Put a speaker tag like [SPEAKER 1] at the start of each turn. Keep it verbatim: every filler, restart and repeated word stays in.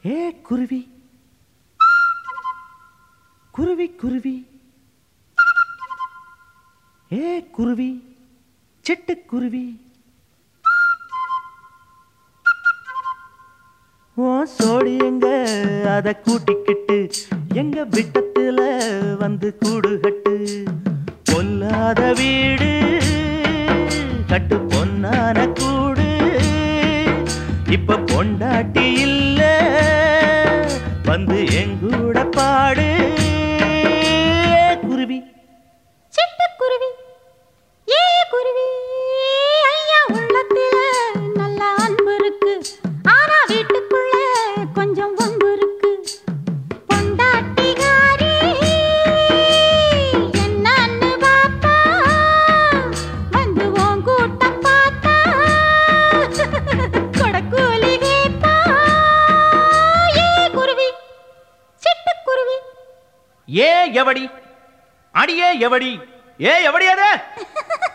[SPEAKER 1] ஏ குருவி குருவி குருவி ஏ குருவி சிட்டுக்குருவி ஓ சோடி எங்க அத கூட்டிக்கிட்டு எங்க விட்டத்துல வந்து கூடு கட்டு பொல்லாத வீடு கட்டு பொன்னான கூடு இப்ப பொண்டாட்டி இல்ல வந்து எங்கூட பாடு குருவி
[SPEAKER 2] சிட்டுக்குருவி ஏ குருவி ஐயா உள்ளத்துல நல்ல அன்பு இருக்கு ஆனா வீட்டுக்குள்ள கொஞ்சம் வம்பு இருக்கு பொண்டாட்டிகாரி என்னன்னு பாப்பா வந்து உன் கூட்டம் பார்த்தா கொடக்கூலி கேப்பா ஏ குருவி சிட்டுக்குருவி
[SPEAKER 1] ஏ எவடி அடியே எவடி ஏ எவடி அது